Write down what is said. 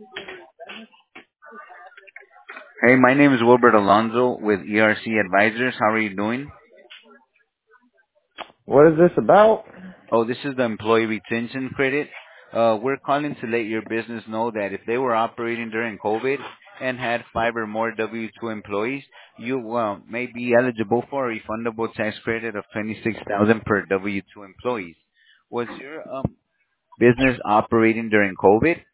Hey, my name is Wilbert Alonso with ERC Advisors. How are you doing? What is this about? Oh, this is the employee retention credit. We're calling to let your business know that if they were operating during COVID and had 5 or more W-2 employees, you may be eligible for a refundable tax credit of 26,000 per W-2 employees. Was your business operating during COVID?